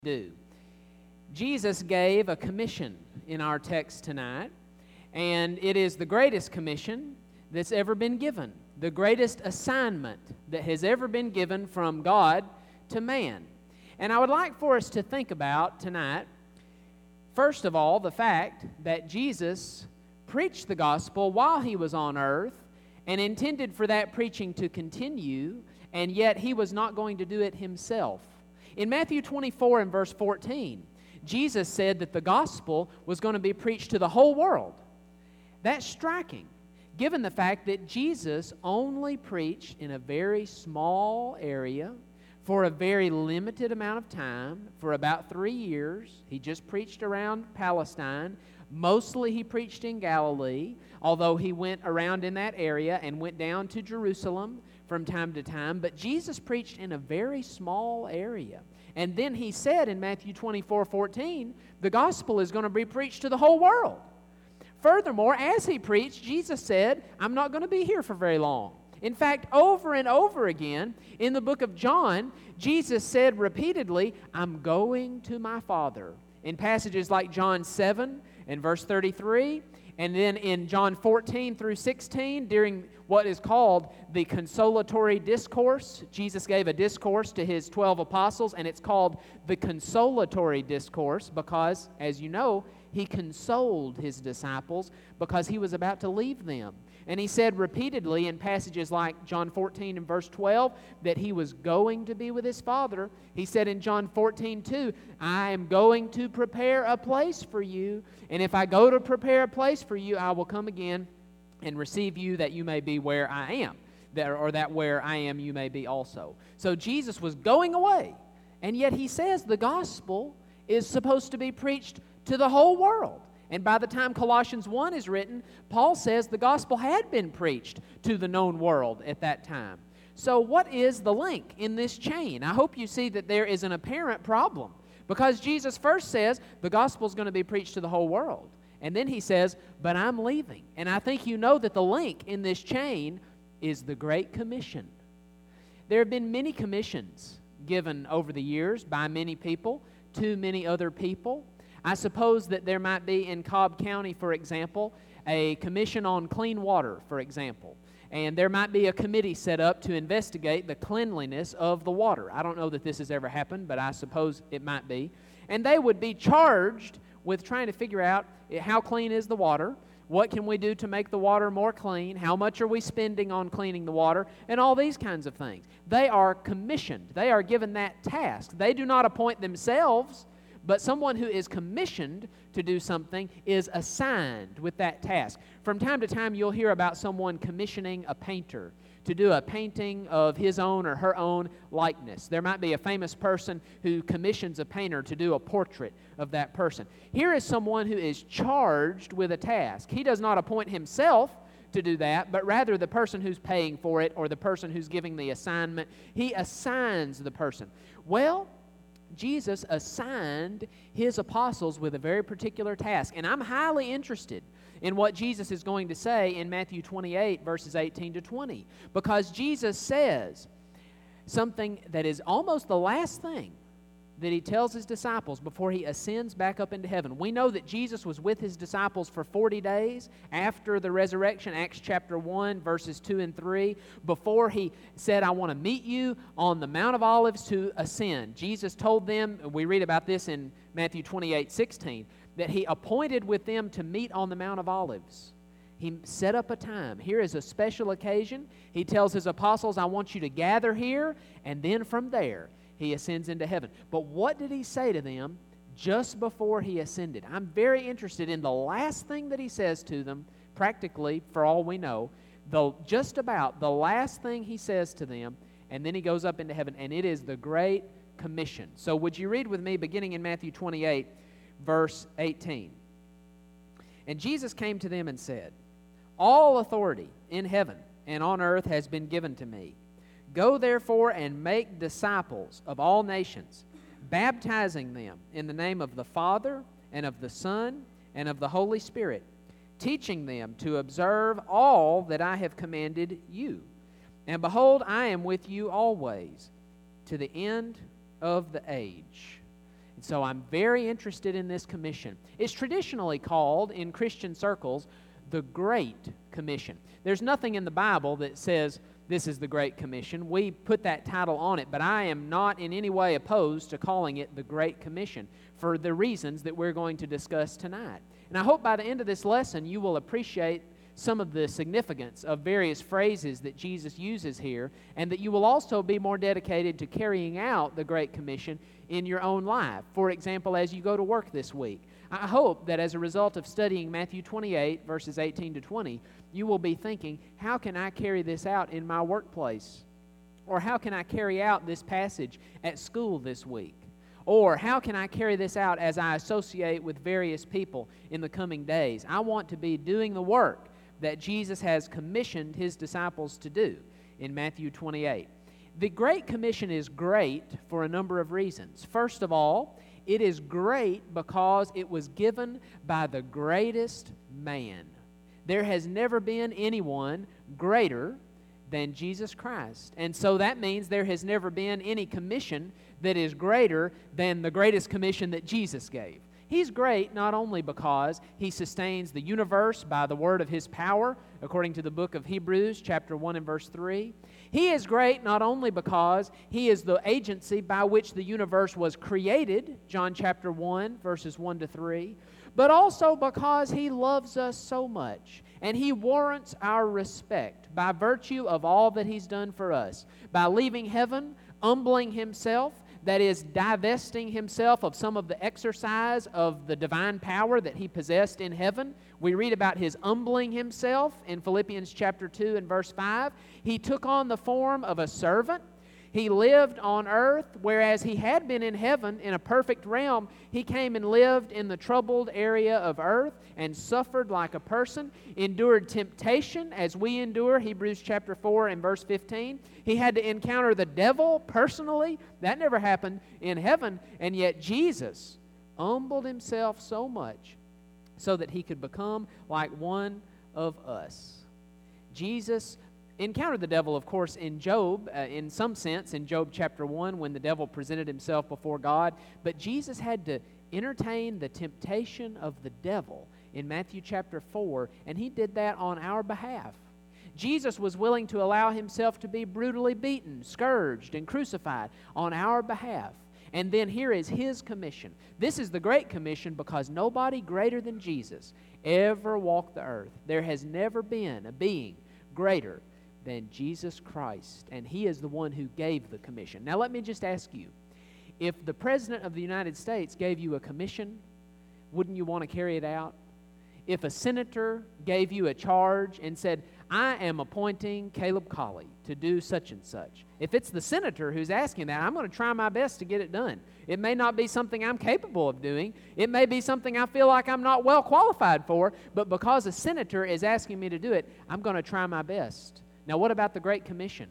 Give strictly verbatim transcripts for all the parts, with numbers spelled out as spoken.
do. Jesus gave a commission in our text tonight, and it is the greatest commission that's ever been given, the greatest assignment that has ever been given from God to man. And I would like for us to think about tonight, first of all, the fact that Jesus preached the gospel while he was on earth and intended for that preaching to continue, and yet he was not going to do it himself. In Matthew twenty-four and verse fourteen, Jesus said that the gospel was going to be preached to the whole world. That's striking, given the fact that Jesus only preached in a very small area for a very limited amount of time, for about three years. He just preached around Palestine. Mostly he preached in Galilee, although he went around in that area and went down to Jerusalem from time to time. But Jesus preached in a very small area. And then he said in Matthew twenty-four fourteen, the gospel is going to be preached to the whole world. Furthermore, as he preached, Jesus said, I'm not going to be here for very long. In fact, over and over again in the book of John, Jesus said repeatedly, I'm going to my Father. In passages like John seven and verse thirty-three, and then in John fourteen through sixteen, during what is called the consolatory discourse, Jesus gave a discourse to his twelve apostles, and it's called the consolatory discourse because, as you know, he consoled his disciples because he was about to leave them. And he said repeatedly in passages like John fourteen and verse twelve that he was going to be with his Father. He said in John fourteen two, I am going to prepare a place for you, and if I go to prepare a place for you, I will come again and receive you that you may be where I am, that, or that where I am you may be also. So Jesus was going away, and yet he says the gospel is supposed to be preached to the whole world. And by the time Colossians one is written, Paul says the gospel had been preached to the known world at that time. So what is the link in this chain? I hope you see that there is an apparent problem, because Jesus first says the gospel is going to be preached to the whole world. And then he says, but I'm leaving. And I think you know that the link in this chain is the Great Commission. There have been many commissions given over the years by many people to many other people. I suppose that there might be in Cobb County, for example, a commission on clean water, for example. And there might be a committee set up to investigate the cleanliness of the water. I don't know that this has ever happened, but I suppose it might be. And they would be charged with trying to figure out how clean is the water, what can we do to make the water more clean, how much are we spending on cleaning the water, and all these kinds of things. They are commissioned. They are given that task. They do not appoint themselves, but someone who is commissioned to do something is assigned with that task. From time to time, you'll hear about someone commissioning a painter to do a painting of his own or her own likeness. There might be a famous person who commissions a painter to do a portrait of that person. Here is someone who is charged with a task. He does not appoint himself to do that, but rather the person who's paying for it or the person who's giving the assignment, he assigns the person. Well, Jesus assigned his apostles with a very particular task, and I'm highly interested in what Jesus is going to say in Matthew twenty-eight, verses eighteen to twenty, because Jesus says something that is almost the last thing that he tells his disciples before he ascends back up into heaven. We know that Jesus was with his disciples for forty days after the resurrection, Acts chapter one, verses two and three, before he said, I want to meet you on the Mount of Olives to ascend. Jesus told them, we read about this in Matthew twenty-eight sixteen, that he appointed with them to meet on the Mount of Olives. He set up a time. Here is a special occasion. He tells his apostles, I want you to gather here, and then from there, he ascends into heaven. But what did he say to them just before he ascended? I'm very interested in the last thing that he says to them, practically, for all we know, the, just about the last thing he says to them, and then he goes up into heaven, and it is the Great Commission. So would you read with me, beginning in Matthew twenty-eight, verse eighteen? And Jesus came to them and said, all authority in heaven and on earth has been given to me. Go therefore and make disciples of all nations, baptizing them in the name of the Father and of the Son and of the Holy Spirit, teaching them to observe all that I have commanded you. And behold, I am with you always, to the end of the age. So I'm very interested in this commission. It's traditionally called, in Christian circles, the Great Commission. There's nothing in the Bible that says this is the Great Commission. We put that title on it, but I am not in any way opposed to calling it the Great Commission for the reasons that we're going to discuss tonight. And I hope by the end of this lesson you will appreciate some of the significance of various phrases that Jesus uses here, and that you will also be more dedicated to carrying out the Great Commission in your own life. For example, as you go to work this week, I hope that as a result of studying Matthew twenty-eight, verses eighteen to twenty, you will be thinking, how can I carry this out in my workplace? Or how can I carry out this passage at school this week? Or how can I carry this out as I associate with various people in the coming days? I want to be doing the work that Jesus has commissioned His disciples to do in Matthew twenty-eight. The Great Commission is great for a number of reasons. First of all, it is great because it was given by the greatest man. There has never been anyone greater than Jesus Christ. And so that means there has never been any commission that is greater than the greatest commission that Jesus gave. He's great not only because He sustains the universe by the word of His power, according to the book of Hebrews, chapter one and verse three. He is great not only because He is the agency by which the universe was created, John chapter one, verses one to three, but also because He loves us so much, and He warrants our respect by virtue of all that He's done for us, by leaving heaven, humbling Himself, that is, divesting Himself of some of the exercise of the divine power that He possessed in heaven. We read about His humbling Himself in Philippians chapter two and verse five. He took on the form of a servant. He lived on earth, whereas He had been in heaven in a perfect realm. He came and lived in the troubled area of earth and suffered like a person, endured temptation as we endure, Hebrews chapter four and verse fifteen. He had to encounter the devil personally. That never happened in heaven, and yet Jesus humbled Himself so much so that He could become like one of us. Jesus encountered the devil, of course, in Job, uh, in some sense, in Job chapter one, when the devil presented himself before God. But Jesus had to entertain the temptation of the devil in Matthew chapter four, and He did that on our behalf. Jesus was willing to allow Himself to be brutally beaten, scourged, and crucified on our behalf. And then here is His commission. This is the Great Commission because nobody greater than Jesus ever walked the earth. There has never been a being greater than Jesus Christ, and He is the one who gave the commission. Now let me just ask you, if the President of the United States gave you a commission, wouldn't you want to carry it out? If a senator gave you a charge and said, I am appointing Caleb Colley to do such and such, if it's the senator who's asking that, I'm going to try my best to get it done. It may not be something I'm capable of doing. It may be something I feel like I'm not well qualified for, but because a senator is asking me to do it, I'm going to try my best. Now, what about the Great Commission?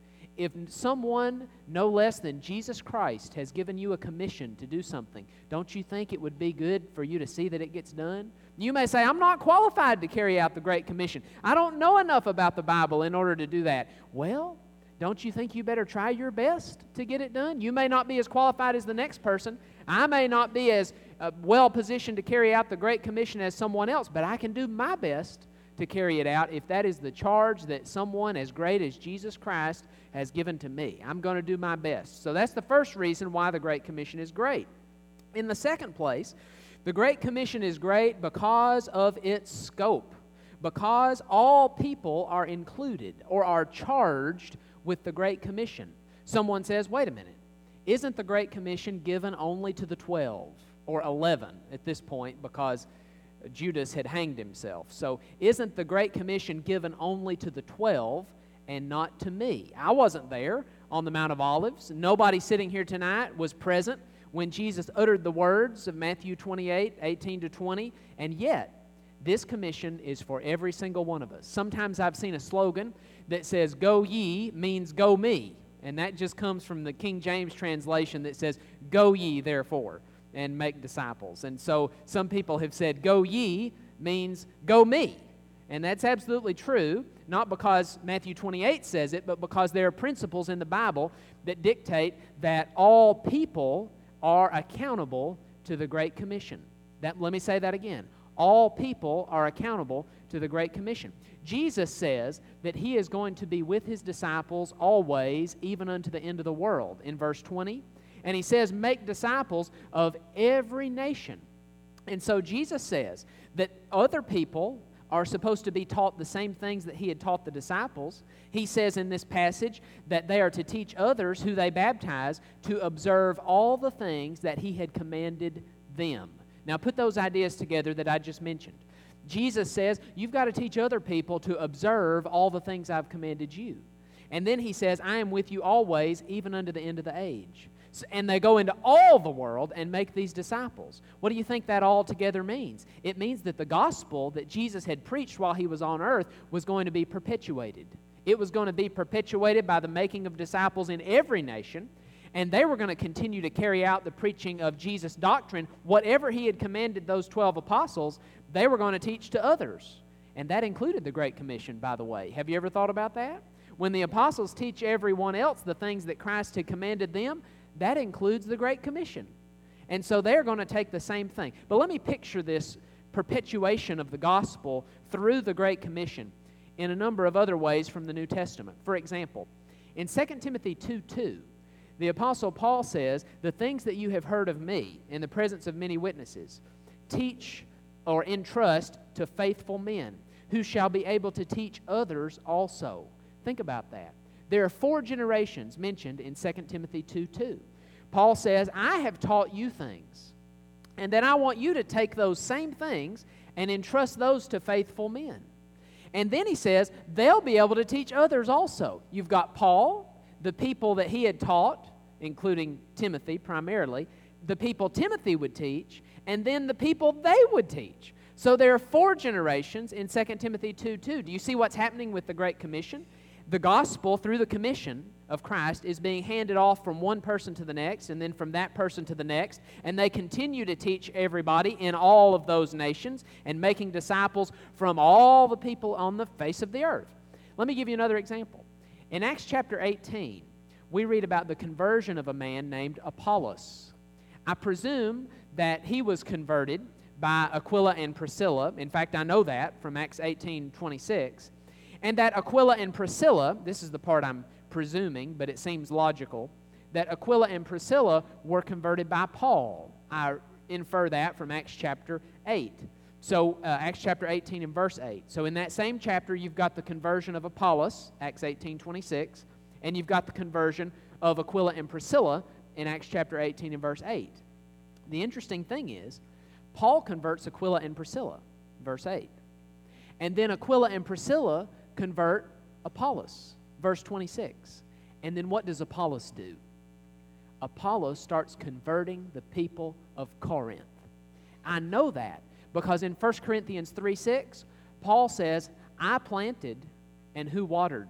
If someone no less than Jesus Christ has given you a commission to do something, don't you think it would be good for you to see that it gets done? You may say, I'm not qualified to carry out the Great Commission. I don't know enough about the Bible in order to do that. Well, don't you think you better try your best to get it done? You may not be as qualified as the next person. I may not be as uh, well positioned to carry out the Great Commission as someone else, but I can do my best to carry it out if that is the charge that someone as great as Jesus Christ has given to me. I'm going to do my best. So that's the first reason why the Great Commission is great. In the second place, the Great Commission is great because of its scope, because all people are included or are charged with the Great Commission. Someone says, wait a minute, isn't the Great Commission given only to the twelve or eleven at this point because Judas had hanged himself? So isn't the Great Commission given only to the twelve and not to me? I wasn't there on the Mount of Olives. Nobody sitting here tonight was present when Jesus uttered the words of Matthew twenty-eight, eighteen to twenty, and yet this commission is for every single one of us. Sometimes I've seen a slogan that says, go ye means go me, and that just comes from the King James translation that says, go ye therefore and make disciples. And so some people have said, go ye means go me. And that's absolutely true, not because Matthew twenty-eight says it, but because there are principles in the Bible that dictate that all people are accountable to the Great Commission. That, let me say that again. All people are accountable to the Great Commission. Jesus says that he is going to be with his disciples always, even unto the end of the world, in verse twenty. And he says, make disciples of every nation. And so Jesus says that other people are supposed to be taught the same things that he had taught the disciples. He says in this passage that they are to teach others who they baptize to observe all the things that he had commanded them. Now put those ideas together that I just mentioned. Jesus says, you've got to teach other people to observe all the things I've commanded you. And then he says, I am with you always, even unto the end of the age. So, and they go into all the world and make these disciples. What do you think that all together means? It means that the gospel that Jesus had preached while he was on earth was going to be perpetuated. It was going to be perpetuated by the making of disciples in every nation. And they were going to continue to carry out the preaching of Jesus' doctrine. Whatever he had commanded those twelve apostles, they were going to teach to others. And that included the Great Commission, by the way. Have you ever thought about that? When the apostles teach everyone else the things that Christ had commanded them, that includes the Great Commission. And so they're going to take the same thing. But let me picture this perpetuation of the gospel through the Great Commission in a number of other ways from the New Testament. For example, in Second Timothy two two, the Apostle Paul says, the things that you have heard of me in the presence of many witnesses, teach or entrust to faithful men who shall be able to teach others also. Think about that. There are four generations mentioned in Second Timothy two two. Paul says, I have taught you things, and then I want you to take those same things and entrust those to faithful men. And then he says, they'll be able to teach others also. You've got Paul, the people that he had taught, including Timothy primarily, the people Timothy would teach, and then the people they would teach. So there are four generations in Second Timothy two two. Do you see what's happening with the Great Commission? The gospel, through the commission of Christ, is being handed off from one person to the next, and then from that person to the next, and they continue to teach everybody in all of those nations and making disciples from all the people on the face of the earth. Let me give you another example. In Acts chapter eighteen, we read about the conversion of a man named Apollos. I presume that he was converted by Aquila and Priscilla. In fact, I know that from Acts eighteen twenty-six. And that Aquila and Priscilla, this is the part I'm presuming, but it seems logical, that Aquila and Priscilla were converted by Paul. I infer that from Acts chapter eight. So uh, Acts chapter eighteen and verse eight. So in that same chapter, you've got the conversion of Apollos, Acts eighteen twenty-six, and you've got the conversion of Aquila and Priscilla in Acts chapter eighteen and verse eight. The interesting thing is, Paul converts Aquila and Priscilla, verse eight. And then Aquila and Priscilla convert Apollos, verse twenty-six. And then what does Apollos do? Apollos starts converting the people of Corinth. I know that because in First Corinthians three six, Paul says, I planted, and who watered?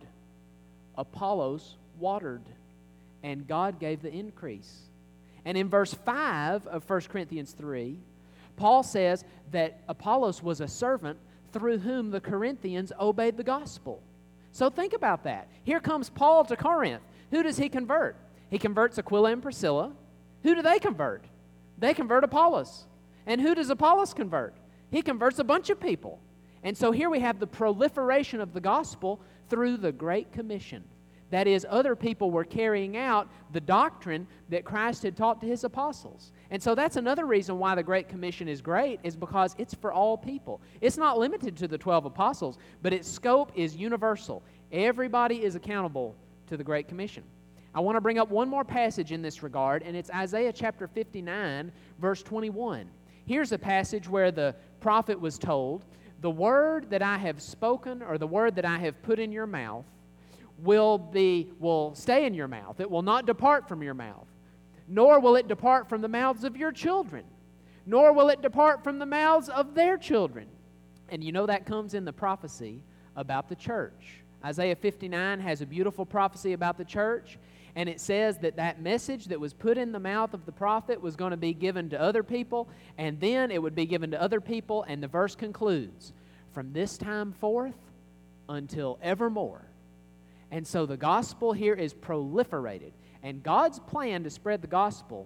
Apollos watered, and God gave the increase. And in verse five of First Corinthians three, Paul says that Apollos was a servant through whom the Corinthians obeyed the gospel. So think about that. Here comes Paul to Corinth. Who does he convert? He converts Aquila and Priscilla. Who do they convert? They convert Apollos. And who does Apollos convert? He converts a bunch of people. And so here we have the proliferation of the gospel through the Great Commission. That is, other people were carrying out the doctrine that Christ had taught to his apostles. And so that's another reason why the Great Commission is great, is because it's for all people. It's not limited to the twelve apostles, but its scope is universal. Everybody is accountable to the Great Commission. I want to bring up one more passage in this regard, and it's Isaiah chapter fifty-nine, verse twenty-one. Here's a passage where the prophet was told, the word that I have spoken, or the word that I have put in your mouth, will be will stay in your mouth. It will not depart from your mouth. Nor will it depart from the mouths of your children. Nor will it depart from the mouths of their children. And you know that comes in the prophecy about the church. Isaiah fifty-nine has a beautiful prophecy about the church. And it says that that message that was put in the mouth of the prophet was going to be given to other people. And then it would be given to other people. And the verse concludes, from this time forth until evermore. And so the gospel here is proliferated. And God's plan to spread the gospel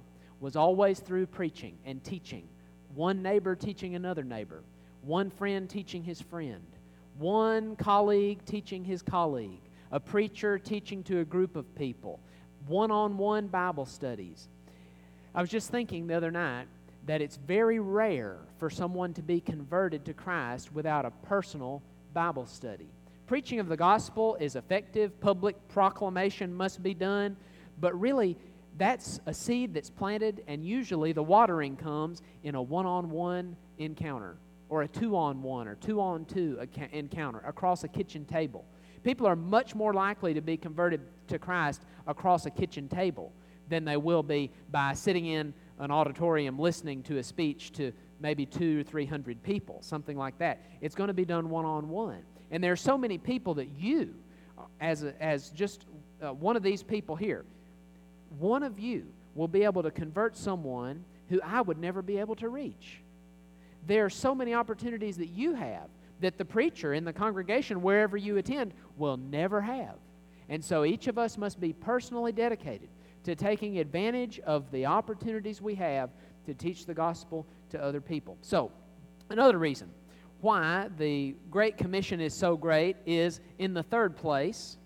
was always through preaching and teaching. One neighbor teaching another neighbor. One friend teaching his friend. One colleague teaching his colleague. A preacher teaching to a group of people. One-on-one Bible studies. I was just thinking the other night that it's very rare for someone to be converted to Christ without a personal Bible study. Preaching of the gospel is effective. Public proclamation must be done. But really, that's a seed that's planted, and usually the watering comes in a one-on-one encounter, or a two-on-one or two-on-two encounter across a kitchen table. People are much more likely to be converted to Christ across a kitchen table than they will be by sitting in an auditorium listening to a speech to maybe two or three hundred people, something like that. It's going to be done one-on-one. And there are so many people that you, as, a, as just uh, one of these people here, one of you will be able to convert someone who I would never be able to reach. There are so many opportunities that you have that the preacher in the congregation, wherever you attend, will never have. And so each of us must be personally dedicated to taking advantage of the opportunities we have to teach the gospel to other people. So, another reason why the Great Commission is so great is, in the third place,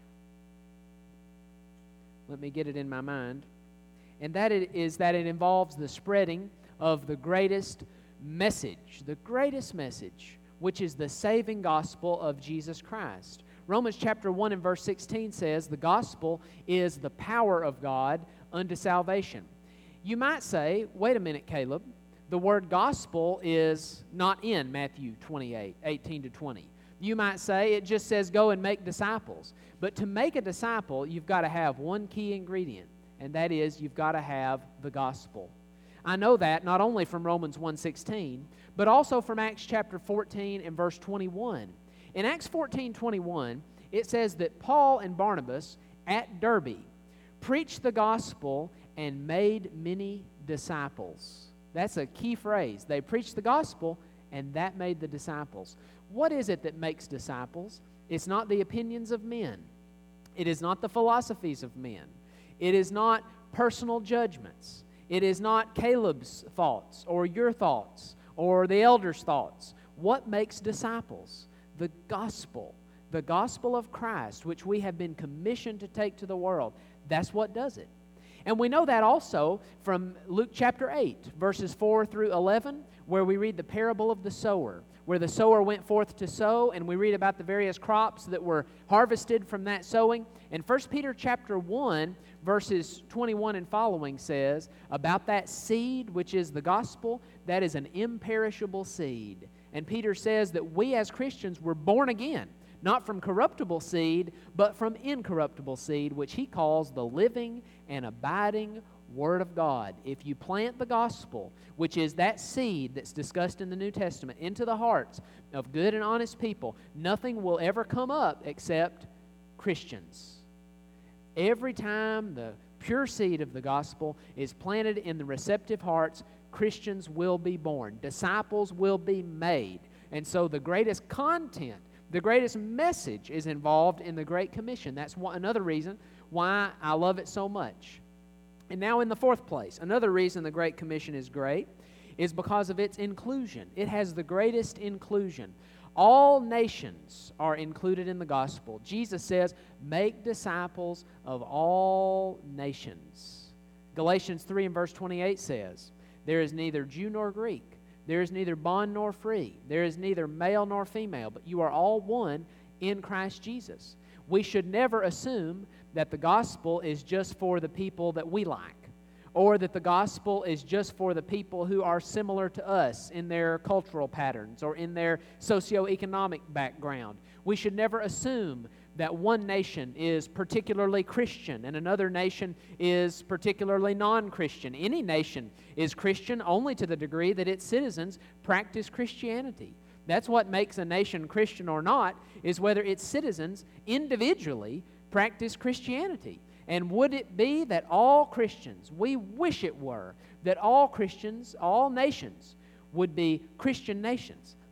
let me get it in my mind, and that it is that it involves the spreading of the greatest message, the greatest message, which is the saving gospel of Jesus Christ. Romans chapter one and verse sixteen says, the gospel is the power of God unto salvation. You might say, wait a minute, Caleb, the word gospel is not in Matthew twenty-eight, eighteen to twenty. You might say it just says go and make disciples. But to make a disciple, you've got to have one key ingredient, and that is you've got to have the gospel. I know that not only from Romans one sixteen, but also from Acts chapter fourteen and verse twenty-one. In Acts fourteen twenty-one, it says that Paul and Barnabas at Derbe preached the gospel and made many disciples. That's a key phrase. They preached the gospel, and that made the disciples. What is it that makes disciples? It's not the opinions of men. It is not the philosophies of men. It is not personal judgments. It is not Caleb's thoughts or your thoughts or the elders' thoughts. What makes disciples? The gospel. The gospel of Christ, which we have been commissioned to take to the world. That's what does it. And we know that also from Luke chapter eight, verses four through eleven, where we read the parable of the sower, where the sower went forth to sow, and we read about the various crops that were harvested from that sowing. And First Peter chapter one, verses twenty-one and following says, about that seed, which is the gospel, that is an imperishable seed. And Peter says that we as Christians were born again, not from corruptible seed, but from incorruptible seed, which he calls the living and abiding Word of God. If you plant the gospel, which is that seed that's discussed in the New Testament, into the hearts of good and honest people, nothing will ever come up except Christians. Every time the pure seed of the gospel is planted in the receptive hearts, Christians will be born. Disciples will be made. And so the greatest content, the greatest message is involved in the Great Commission. That's one, another reason why I love it so much. And now in the fourth place, another reason the Great Commission is great is because of its inclusion. It has the greatest inclusion. All nations are included in the gospel. Jesus says, make disciples of all nations. Galatians three and verse twenty-eight says, there is neither Jew nor Greek. There is neither bond nor free. There is neither male nor female, but you are all one in Christ Jesus. We should never assume that the gospel is just for the people that we like, or that the gospel is just for the people who are similar to us in their cultural patterns or in their socioeconomic background. We should never assume that one nation is particularly Christian and another nation is particularly non-Christian. Any nation is Christian only to the degree that its citizens practice Christianity. That's what makes a nation Christian or not, is whether its citizens individually practice Christianity. And would it be that all Christians, we wish it were, that all Christians, all nations would be Christian nations,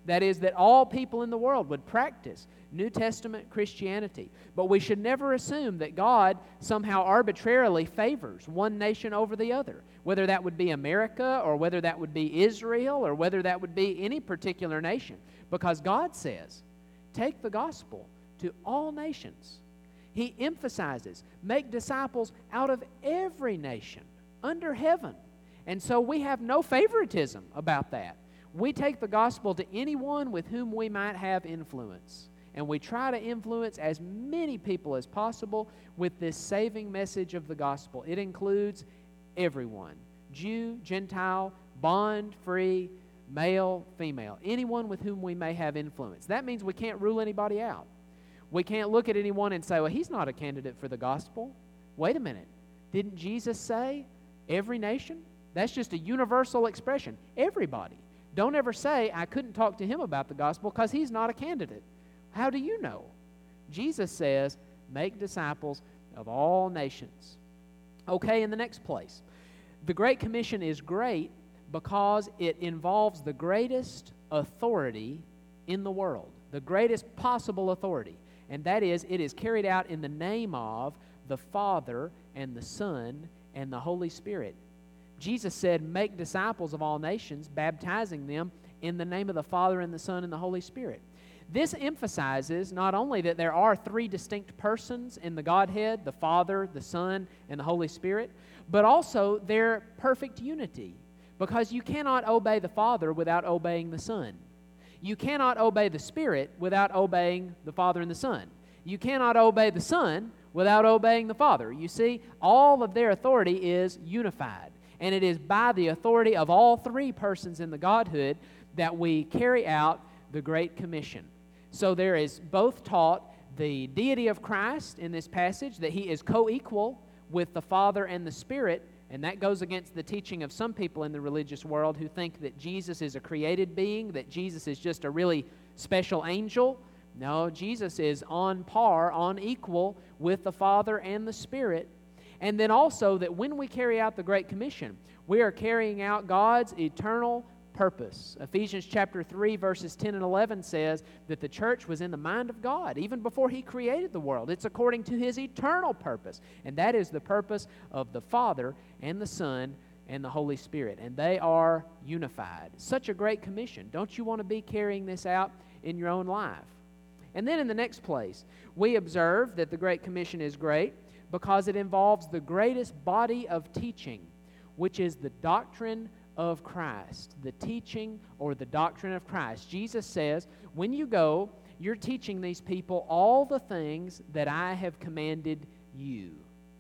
That is, that all people in the world would practice New Testament Christianity. But we should never assume that God somehow arbitrarily favors one nation over the other, whether that would be America or whether that would be Israel or whether that would be any particular nation. Because God says, take the gospel to all nations. He emphasizes, make disciples out of every nation under heaven. And so we have no favoritism about that. We take the gospel to anyone with whom we might have influence. And we try to influence as many people as possible with this saving message of the gospel. It includes everyone, Jew, Gentile, bond, free, male, female, anyone with whom we may have influence. That means we can't rule anybody out. We can't look at anyone and say, well, he's not a candidate for the gospel. Wait a minute. Didn't Jesus say every nation? That's just a universal expression. Everybody. Don't ever say, I couldn't talk to him about the gospel because he's not a candidate. How do you know? Jesus says, make disciples of all nations. Okay, in the next place, the Great Commission is great because it involves the greatest authority in the world, the greatest possible authority. And that is, it is carried out in the name of the Father and the Son and the Holy Spirit. Jesus said, make disciples of all nations, baptizing them in the name of the Father and the Son and the Holy Spirit. This emphasizes not only that there are three distinct persons in the Godhead, the Father, the Son, and the Holy Spirit, but also their perfect unity, because you cannot obey the Father without obeying the Son. You cannot obey the Spirit without obeying the Father and the Son. You cannot obey the Son without obeying the Father. You see, all of their authority is unified. And it is by the authority of all three persons in the Godhood that we carry out the Great Commission. So there is both taught the deity of Christ in this passage, that he is co-equal with the Father and the Spirit, and that goes against the teaching of some people in the religious world who think that Jesus is a created being, that Jesus is just a really special angel. No, Jesus is on par, on equal with the Father and the Spirit. And then also that when we carry out the Great Commission, we are carrying out God's eternal purpose. Ephesians chapter three, verses ten and eleven says that the church was in the mind of God even before he created the world. It's according to his eternal purpose. And that is the purpose of the Father and the Son and the Holy Spirit. And they are unified. Such a great commission. Don't you want to be carrying this out in your own life? And then in the next place, we observe that the Great Commission is great because it involves the greatest body of teaching, which is the doctrine of Christ, the teaching or the doctrine of Christ. Jesus says, when you go, you're teaching these people all the things that I have commanded you.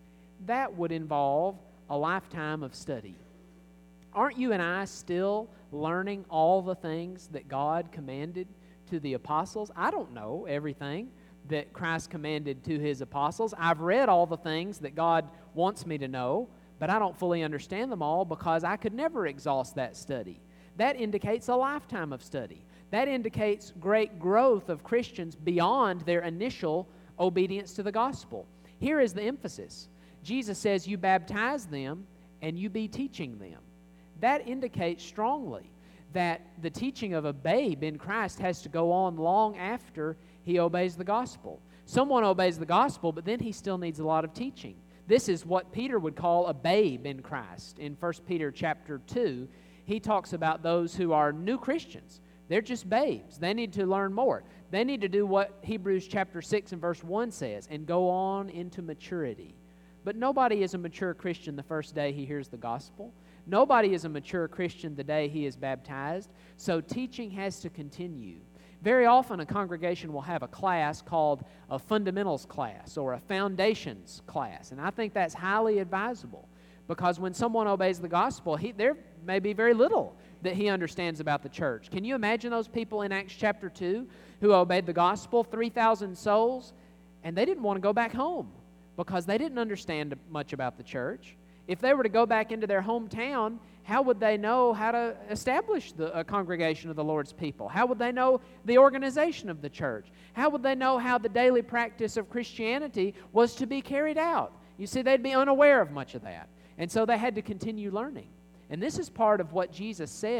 That would involve a lifetime of study. Aren't you and I still learning all the things that God commanded to the apostles? I don't know everything that Christ commanded to his apostles. I've read all the things that God wants me to know, but I don't fully understand them all because I could never exhaust that study. That indicates a lifetime of study. That indicates great growth of Christians beyond their initial obedience to the gospel. Here is the emphasis. Jesus says, you baptize them and you be teaching them. That indicates strongly that the teaching of a babe in Christ has to go on long after he obeys the gospel. Someone obeys the gospel, but then he still needs a lot of teaching. This is what Peter would call a babe in Christ. In First Peter chapter two, he talks about those who are new Christians. They're just babes. They need to learn more. They need to do what Hebrews chapter six and verse one says and go on into maturity. But nobody is a mature Christian the first day he hears the gospel. Nobody is a mature Christian the day he is baptized. So teaching has to continue. Very often a congregation will have a class called a fundamentals class or a foundations class. And I think that's highly advisable because when someone obeys the gospel, he, there may be very little that he understands about the church. Can you imagine those people in Acts chapter two who obeyed the gospel, three thousand souls, and they didn't want to go back home because they didn't understand much about the church? If they were to go back into their hometown, how would they know how to establish the, a congregation of the Lord's people? How would they know the organization of the church? How would they know how the daily practice of Christianity was to be carried out? You see, they'd be unaware of much of that. And so they had to continue learning. And this is part of what Jesus said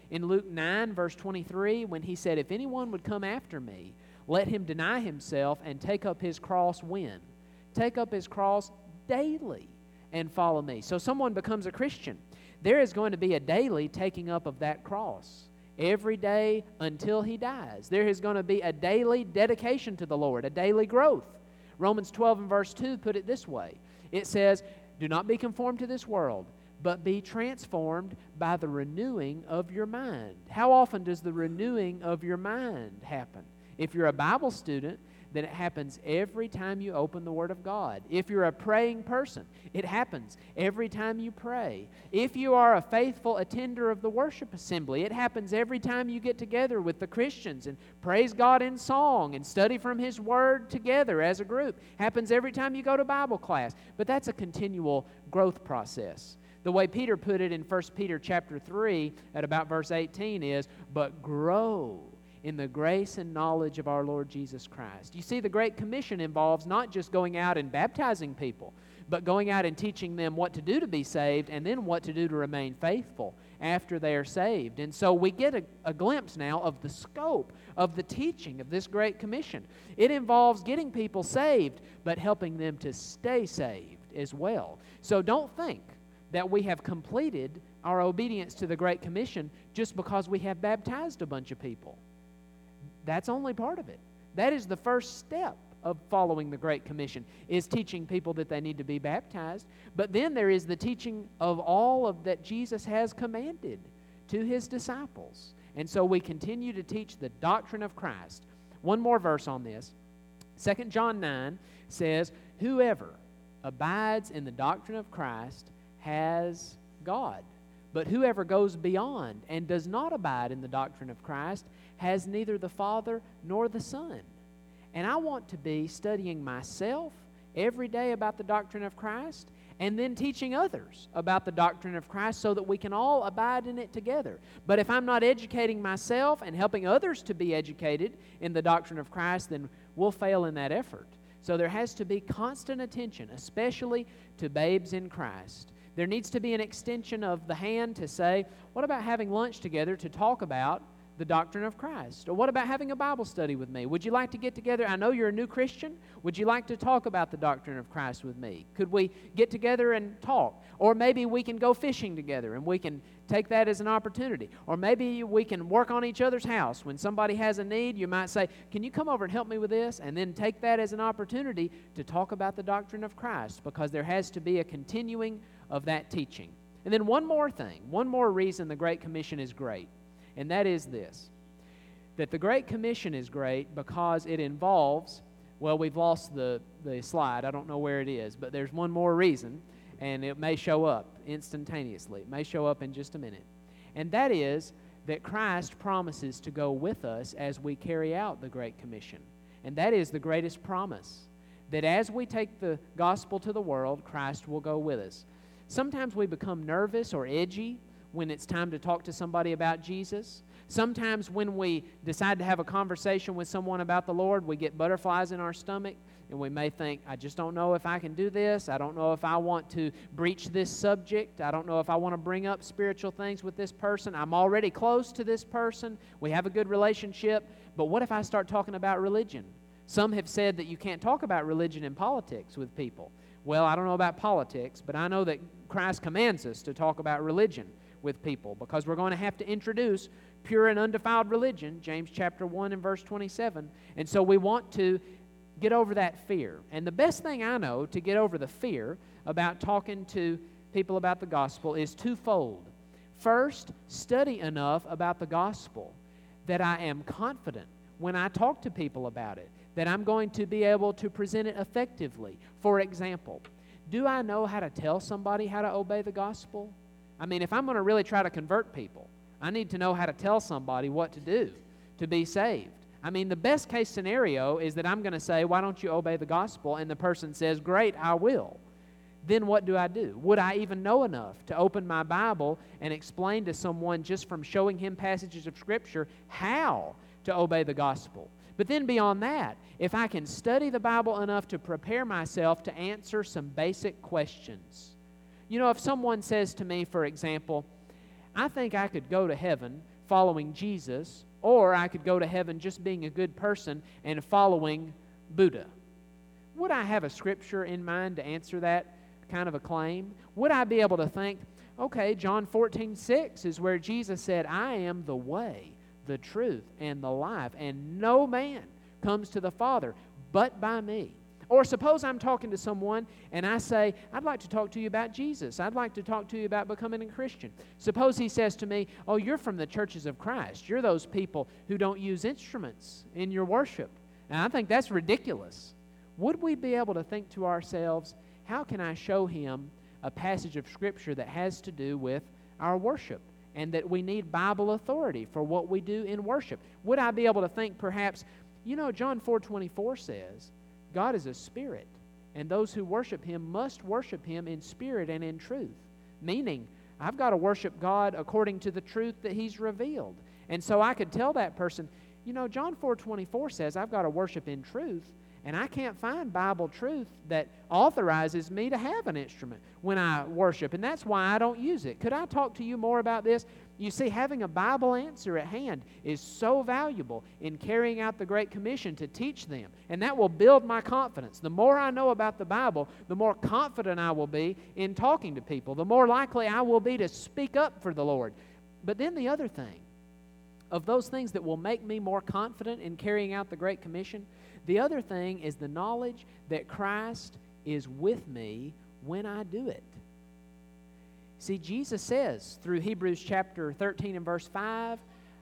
in Luke nine, verse twenty-three, when he said, if anyone would come after me, let him deny himself and take up his cross when? Take up his cross daily and follow me. So someone becomes a Christian. There is going to be a daily taking up of that cross every day until he dies. There is going to be a daily dedication to the Lord, a daily growth. Romans twelve and verse two put it this way. It says, do not be conformed to this world, but be transformed by the renewing of your mind. How often does the renewing of your mind happen? If you're a Bible student, then it happens every time you open the Word of God. If you're a praying person, it happens every time you pray. If you are a faithful attender of the worship assembly, it happens every time you get together with the Christians and praise God in song and study from His Word together as a group. It happens every time you go to Bible class. But that's a continual growth process. The way Peter put it in First Peter chapter three at about verse eighteen is, but grow in the grace and knowledge of our Lord Jesus Christ. You see, the Great Commission involves not just going out and baptizing people, but going out and teaching them what to do to be saved and then what to do to remain faithful after they are saved. And so we get a, a glimpse now of the scope of the teaching of this Great Commission. It involves getting people saved, but helping them to stay saved as well. So don't think that we have completed our obedience to the Great Commission just because we have baptized a bunch of people. That's only part of it. That is the first step of following the Great Commission, is teaching people that they need to be baptized. But then there is the teaching of all of that Jesus has commanded to His disciples. And so we continue to teach the doctrine of Christ. One more verse on this. Second John nine says, whoever abides in the doctrine of Christ has God. But whoever goes beyond and does not abide in the doctrine of Christ has neither the Father nor the Son. And I want to be studying myself every day about the doctrine of Christ and then teaching others about the doctrine of Christ so that we can all abide in it together. But if I'm not educating myself and helping others to be educated in the doctrine of Christ, then we'll fail in that effort. So there has to be constant attention, especially to babes in Christ. There needs to be an extension of the hand to say, what about having lunch together to talk about the doctrine of Christ? Or what about having a Bible study with me? Would you like to get together? I know you're a new Christian. Would you like to talk about the doctrine of Christ with me? Could we get together and talk? Or maybe we can go fishing together and we can take that as an opportunity. Or maybe we can work on each other's house. When somebody has a need, you might say, can you come over and help me with this? And then take that as an opportunity to talk about the doctrine of Christ, because there has to be a continuing of that teaching. And then one more thing, one more reason the Great Commission is great, and that is this, that the Great Commission is great because it involves, well, we've lost the, the slide. I don't know where it is, but there's one more reason, and it may show up instantaneously. It may show up in just a minute. And that is that Christ promises to go with us as we carry out the Great Commission. And that is the greatest promise, that as we take the gospel to the world, Christ will go with us. Sometimes we become nervous or edgy when it's time to talk to somebody about Jesus. Sometimes when we decide to have a conversation with someone about the Lord, we get butterflies in our stomach, and we may think, I just don't know if I can do this. I don't know if I want to breach this subject. I don't know if I want to bring up spiritual things with this person. I'm already close to this person. We have a good relationship. But what if I start talking about religion? Some have said that you can't talk about religion and politics with people. Well, I don't know about politics, but I know that Christ commands us to talk about religion with people, because we're going to have to introduce pure and undefiled religion, James chapter one and verse twenty-seven. And so we want to get over that fear. And the best thing I know to get over the fear about talking to people about the gospel is twofold. First, study enough about the gospel that I am confident when I talk to people about it, that I'm going to be able to present it effectively. For example, do I know how to tell somebody how to obey the gospel? I mean, if I'm going to really try to convert people, I need to know how to tell somebody what to do to be saved. I mean, the best case scenario is that I'm going to say, why don't you obey the gospel? And the person says, great, I will. Then what do I do? Would I even know enough to open my Bible and explain to someone just from showing him passages of Scripture how to obey the gospel? But then beyond that, if I can study the Bible enough to prepare myself to answer some basic questions. You know, if someone says to me, for example, I think I could go to heaven following Jesus, or I could go to heaven just being a good person and following Buddha. Would I have a scripture in mind to answer that kind of a claim? Would I be able to think, okay, John fourteen six is where Jesus said, I am the way, the truth, and the life, and no man comes to the Father but by me. Or suppose I'm talking to someone and I say, I'd like to talk to you about Jesus. I'd like to talk to you about becoming a Christian. Suppose he says to me, oh, you're from the churches of Christ. You're those people who don't use instruments in your worship. And I think that's ridiculous. Would we be able to think to ourselves, how can I show him a passage of Scripture that has to do with our worship and that we need Bible authority for what we do in worship? Would I be able to think perhaps, you know, John four twenty-four says, God is a spirit, and those who worship him must worship him in spirit and in truth. Meaning, I've got to worship God according to the truth that he's revealed. And so I could tell that person, you know, John four twenty-four says I've got to worship in truth, and I can't find Bible truth that authorizes me to have an instrument when I worship, and that's why I don't use it. Could I talk to you more about this? You see, having a Bible answer at hand is so valuable in carrying out the Great Commission to teach them, and that will build my confidence. The more I know about the Bible, the more confident I will be in talking to people, the more likely I will be to speak up for the Lord. But then the other thing, of those things that will make me more confident in carrying out the Great Commission, the other thing is the knowledge that Christ is with me when I do it. See, Jesus says through Hebrews chapter thirteen and verse five,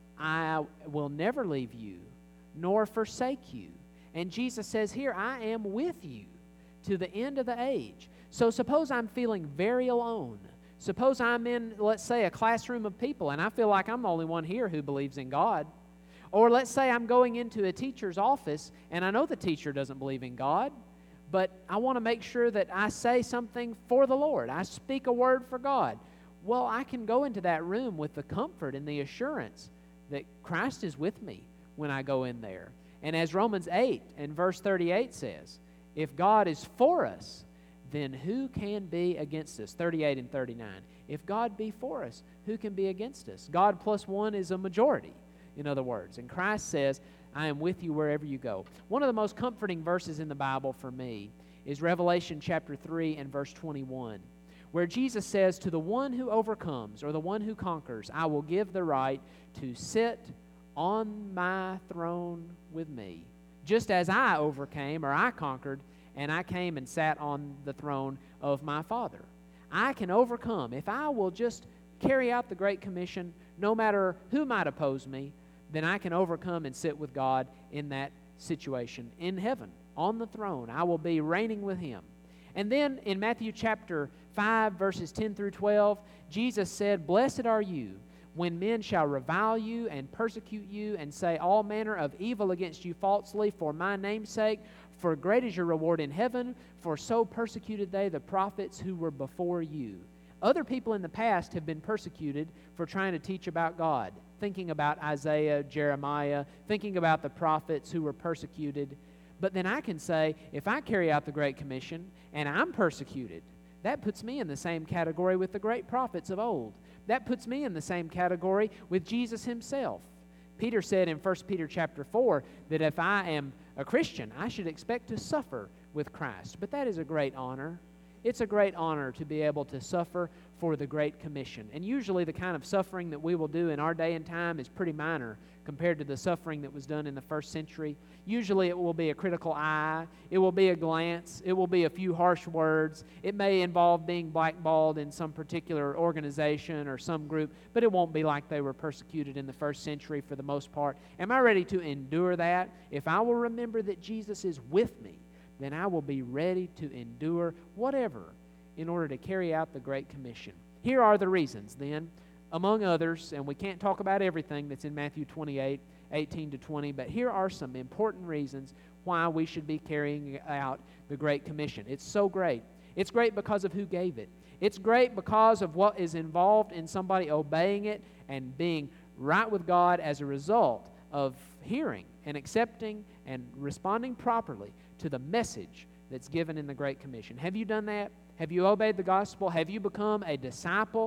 I will never leave you nor forsake you. And Jesus says here, I am with you to the end of the age. So suppose I'm feeling very alone. Suppose I'm in, let's say, a classroom of people, and I feel like I'm the only one here who believes in God. Or let's say I'm going into a teacher's office, and I know the teacher doesn't believe in God, but I want to make sure that I say something for the Lord. I speak a word for God. Well, I can go into that room with the comfort and the assurance that Christ is with me when I go in there. And as Romans eight and verse thirty-eight says, if God is for us, then who can be against us? thirty-eight and thirty-nine. If God be for us, who can be against us? God plus one is a majority, in other words. And Christ says, I am with you wherever you go. One of the most comforting verses in the Bible for me is Revelation chapter three and verse twenty-one, where Jesus says, to the one who overcomes, or the one who conquers, I will give the right to sit on my throne with me, just as I overcame, or I conquered, and I came and sat on the throne of my Father. I can overcome. If I will just carry out the Great Commission, no matter who might oppose me, then I can overcome and sit with God in that situation in heaven, on the throne. I will be reigning with him. And then in Matthew chapter five, verses ten through twelve, Jesus said, blessed are you when men shall revile you and persecute you and say all manner of evil against you falsely for my name's sake. For great is your reward in heaven, for so persecuted they the prophets who were before you. Other people in the past have been persecuted for trying to teach about God, thinking about Isaiah, Jeremiah, thinking about the prophets who were persecuted. But then I can say, if I carry out the Great Commission and I'm persecuted, that puts me in the same category with the great prophets of old. That puts me in the same category with Jesus himself. Peter said in First Peter chapter four that if I am a Christian, I should expect to suffer with Christ. But that is a great honor. It's a great honor to be able to suffer for the Great Commission. And usually the kind of suffering that we will do in our day and time is pretty minor compared to the suffering that was done in the first century. Usually it will be a critical eye, it will be a glance, it will be a few harsh words. It may involve being blackballed in some particular organization or some group, but it won't be like they were persecuted in the first century for the most part. Am I ready to endure that? If I will remember that Jesus is with me, then I will be ready to endure whatever in order to carry out the Great Commission. Here are the reasons, then, among others, and we can't talk about everything that's in Matthew twenty-eight, eighteen to twenty, but here are some important reasons why we should be carrying out the Great Commission. It's so great. It's great because of who gave it. It's great because of what is involved in somebody obeying it and being right with God as a result of hearing and accepting and responding properly to the message that's given in the Great Commission. Have you done that? Have you obeyed the gospel? Have you become a disciple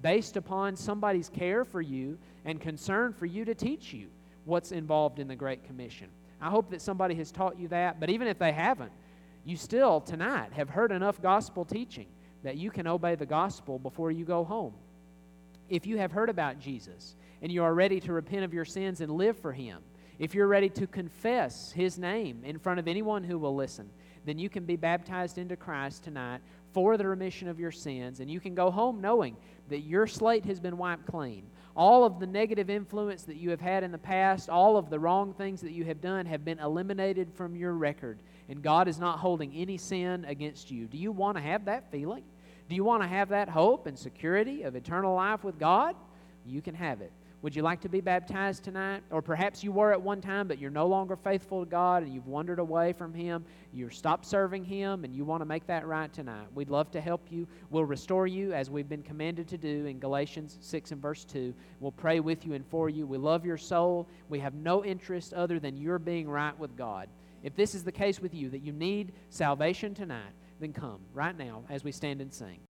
based upon somebody's care for you and concern for you to teach you what's involved in the Great Commission. I hope that somebody has taught you that, but even if they haven't, you still tonight have heard enough gospel teaching that you can obey the gospel before you go home. If you have heard about Jesus and you are ready to repent of your sins and live for Him, if you're ready to confess His name in front of anyone who will listen, then you can be baptized into Christ tonight for the remission of your sins, and you can go home knowing that your slate has been wiped clean. All of the negative influence that you have had in the past, all of the wrong things that you have done have been eliminated from your record, and God is not holding any sin against you. Do you want to have that feeling? Do you want to have that hope and security of eternal life with God? You can have it. Would you like to be baptized tonight? Or perhaps you were at one time, but you're no longer faithful to God and you've wandered away from Him. You've stopped serving Him and you want to make that right tonight. We'd love to help you. We'll restore you as we've been commanded to do in Galatians six and verse two. We'll pray with you and for you. We love your soul. We have no interest other than your being right with God. If this is the case with you, that you need salvation tonight, then come right now as we stand and sing.